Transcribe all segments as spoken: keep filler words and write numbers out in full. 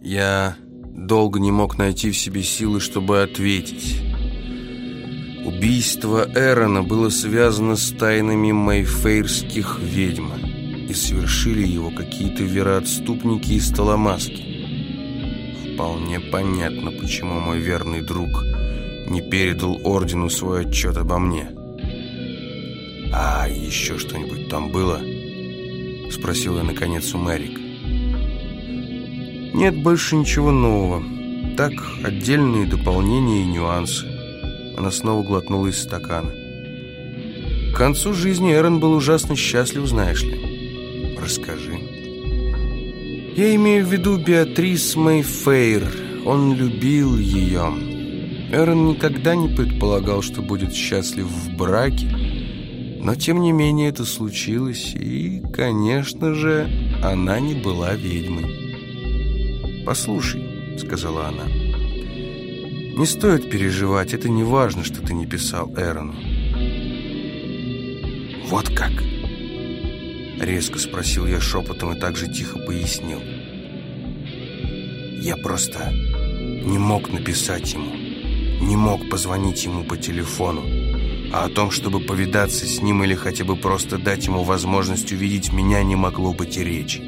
Я долго не мог найти в себе силы, чтобы ответить. Убийство Эрона было связано с тайнами майфейрских ведьм, и совершили его какие-то вероотступники из Таламаски. Вполне понятно, почему мой верный друг не передал ордену свой отчет обо мне. «А еще что-нибудь там было?» — спросил я наконец у Мэрик. «Нет больше ничего нового. Так, отдельные дополнения и нюансы». Она снова глотнула из стакана. К концу жизни Эрон был ужасно счастлив, знаешь ли. Расскажи. Я имею в виду Беатрис Майфейр. Он любил ее. Эрон никогда не предполагал, что будет счастлив в браке, но тем не менее это случилось, и, конечно же, она не была ведьмой. «Послушай», — сказала она, — «не стоит переживать, это не важно, что ты не писал Эрону». «Вот как?» — резко спросил я шепотом и так же тихо пояснил. «Я просто не мог написать ему, не мог позвонить ему по телефону, а о том, чтобы повидаться с ним или хотя бы просто дать ему возможность увидеть меня, не могло быть и речи».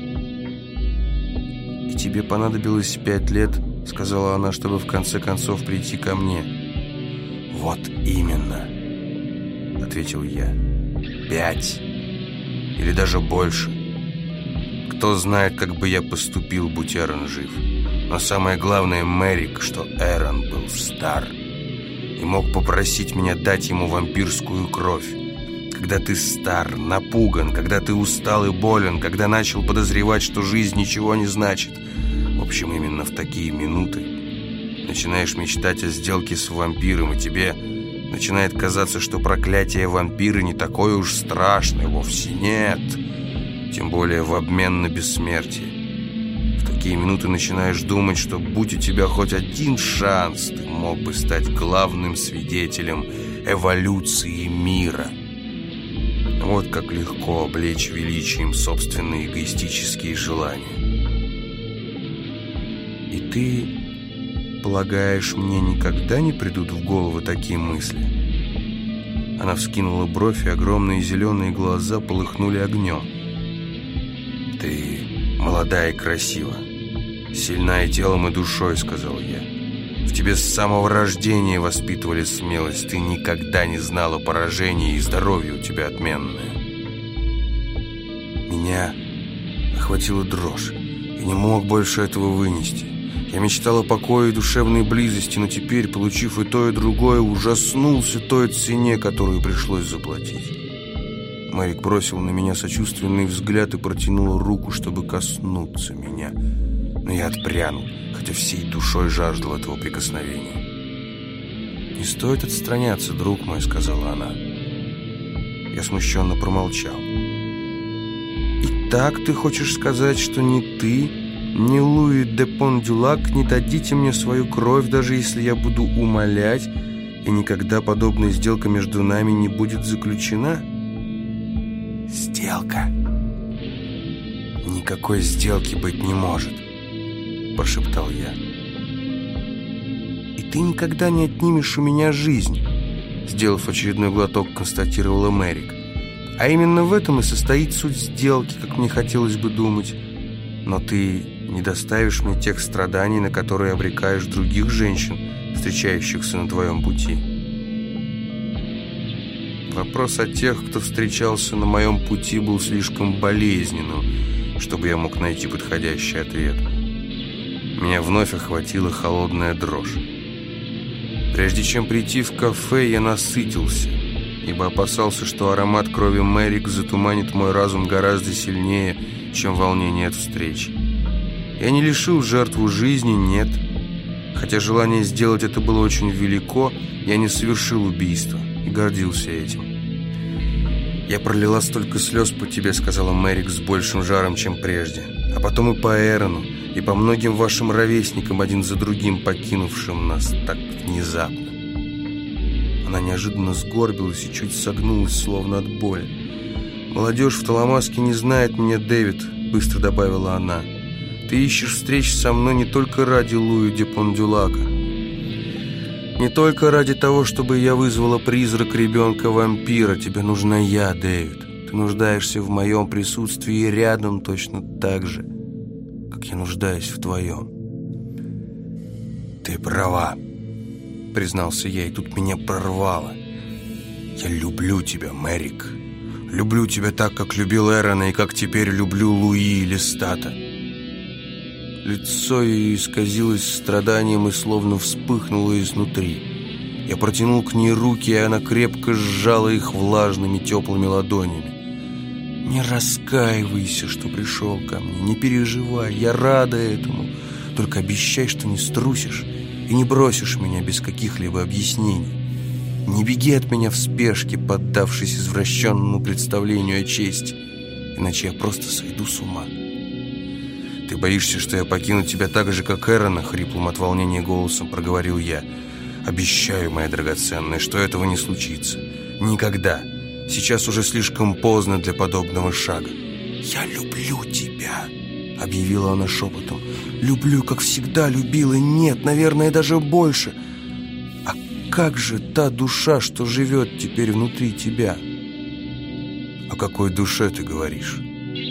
«И тебе понадобилось пять лет, — сказала она, — чтобы в конце концов прийти ко мне». «Вот именно, — ответил я, — пять или даже больше. Кто знает, как бы я поступил, будь Эрон жив. Но самое главное, Мэрик, что Эрон был стар и мог попросить меня дать ему вампирскую кровь. Когда ты стар, напуган, когда ты устал и болен, когда начал подозревать, что жизнь ничего не значит. В общем, именно в такие минуты начинаешь мечтать о сделке с вампиром, и тебе начинает казаться, что проклятие вампира не такое уж страшное, вовсе нет. Тем более в обмен на бессмертие. В такие минуты начинаешь думать, что будь у тебя хоть один шанс, ты мог бы стать главным свидетелем эволюции мира. Вот как легко облечь величием собственные эгоистические желания. И ты полагаешь, мне никогда не придут в голову такие мысли?» Она вскинула бровь, и огромные зеленые глаза полыхнули огнем. «Ты молода и красива, сильна и телом, и душой, — сказал я. В тебе с самого рождения воспитывали смелость. Ты никогда не знала поражения, и здоровье у тебя отменное». Меня охватила дрожь. Я не мог больше этого вынести. Я мечтал о покое и душевной близости, но теперь, получив и то, и другое, ужаснулся той цене, которую пришлось заплатить. Мэрик бросил на меня сочувственный взгляд и протянул руку, чтобы коснуться меня. Но я отпрянул, хотя всей душой жаждал этого прикосновения. «Не стоит отстраняться, друг мой, — сказала она». Я смущенно промолчал. «Итак, ты хочешь сказать, что ни ты, ни Луи де Пондюлак не дадите мне свою кровь, даже если я буду умолять, и никогда подобная сделка между нами не будет заключена?» «Сделка? Никакой сделки быть не может», — прошептал я. «И ты никогда не отнимешь у меня жизнь», — сделав очередной глоток, констатировала Мэрик. «А именно в этом и состоит суть сделки, как мне хотелось бы думать. Но ты не доставишь мне тех страданий, на которые обрекаешь других женщин, встречающихся на твоем пути». Вопрос о тех, кто встречался на моем пути, был слишком болезненным, чтобы я мог найти подходящий ответ. Меня вновь охватила холодная дрожь. Прежде чем прийти в кафе, я насытился, ибо опасался, что аромат крови Мэрик затуманит мой разум гораздо сильнее, чем волнение от встречи. Я не лишил жертву жизни, нет. Хотя желание сделать это было очень велико, я не совершил убийство и гордился этим. «Я пролила столько слез по тебе, — сказала Мэрик с большим жаром, чем прежде, — а потом и по Эрону, и по многим вашим ровесникам, один за другим покинувшим нас так внезапно». Она неожиданно сгорбилась и чуть согнулась, словно от боли. «Молодежь в Таламаске не знает меня, Дэвид, — быстро добавила она. Ты ищешь встреч со мной не только ради Луи де Пондюлака, не только ради того, чтобы я вызвала призрак ребенка-вампира. Тебе нужна я, Дэвид. Ты нуждаешься в моем присутствии рядом точно так же, как я нуждаюсь в твоем. Ты права, признался я, и тут меня прорвало. Я люблю тебя, Мэрик. Люблю тебя так, как любил Эрона, и как теперь люблю Луи Лестата. Лицо ее исказилось страданием и словно вспыхнуло изнутри. Я протянул к ней руки, и она крепко сжала их влажными теплыми ладонями. Не раскаивайся, что пришел ко мне, не переживай, я рада этому. Только обещай, что не струсишь и не бросишь меня без каких-либо объяснений. Не беги от меня в спешке, поддавшись извращенному представлению о чести, иначе я просто сойду с ума. Ты боишься, что я покину тебя так же, как Эрона? Хриплым от волнения голосом проговорил я. Обещаю, моя драгоценная, что этого не случится. Никогда. Сейчас уже слишком поздно для подобного шага. Я люблю тебя, объявила она шепотом. Люблю, как всегда любила. Нет, наверное, даже больше. А как же та душа, что живет теперь внутри тебя? О какой душе ты говоришь?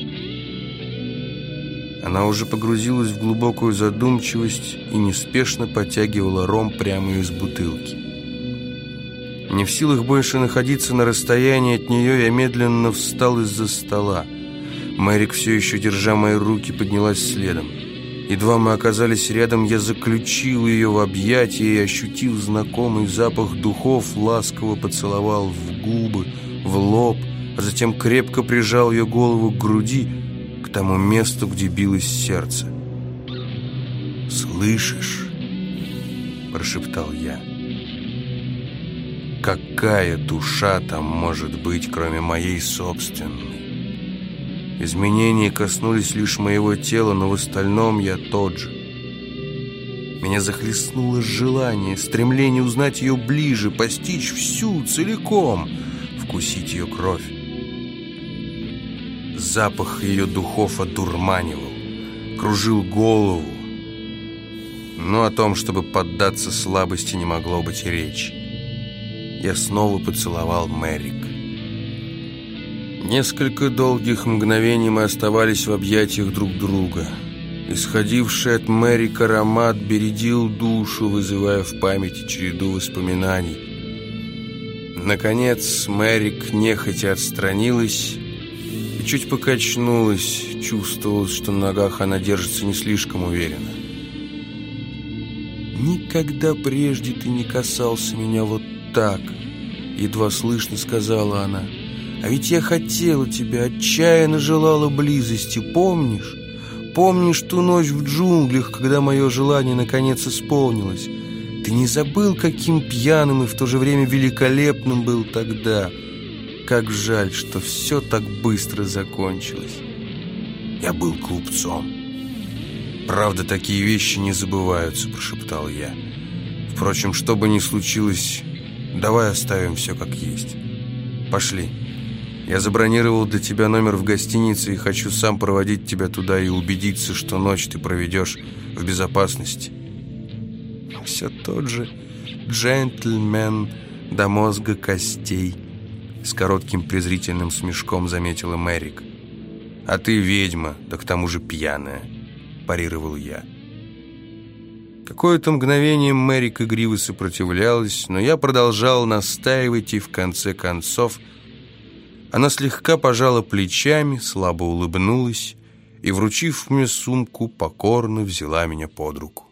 Она уже погрузилась в глубокую задумчивость и неспешно потягивала ром прямо из бутылки. Не в силах больше находиться на расстоянии от нее, я медленно встал из-за стола. Мэрик, все еще держа мои руки, поднялась следом. Едва мы оказались рядом, я заключил ее в объятия и, ощутив знакомый запах духов, ласково поцеловал в губы, в лоб, а затем крепко прижал ее голову к груди, к тому месту, где билось сердце. «Слышишь?» – прошептал я. «Какая душа там может быть, кроме моей собственной? Изменения коснулись лишь моего тела, но в остальном я тот же. Меня захлестнуло желание, стремление узнать ее ближе, постичь всю, целиком, вкусить ее кровь. Запах ее духов одурманивал, кружил голову, но о том, чтобы поддаться слабости, не могло быть и речи. Я снова поцеловал Мэрик. Несколько долгих мгновений мы оставались в объятиях друг друга. Исходивший от Мэрик аромат бередил душу, вызывая в памяти череду воспоминаний. Наконец Мэрик нехотя отстранилась и чуть покачнулась. Чувствовалось, что на ногах она держится не слишком уверенно. «Никогда прежде ты не касался меня вот так», — едва слышно сказала она. «А ведь я хотела тебя, отчаянно желала близости, помнишь? Помнишь ту ночь в джунглях, когда мое желание наконец исполнилось? Ты не забыл, каким пьяным и в то же время великолепным был тогда? Как жаль, что все так быстро закончилось. Я был глупцом. Правда, такие вещи не забываются», — прошептал я. «Впрочем, что бы ни случилось, давай оставим все как есть. Пошли. Я забронировал для тебя номер в гостинице и хочу сам проводить тебя туда и убедиться, что ночь ты проведешь в безопасности». «Все тот же джентльмен до мозга костей», — с коротким презрительным смешком заметила Мэрик. «А ты ведьма, да к тому же пьяная», — парировал я. Какое-то мгновение Мэрик игриво сопротивлялась, но я продолжал настаивать, и в конце концов она слегка пожала плечами, слабо улыбнулась и, вручив мне сумку, покорно взяла меня под руку.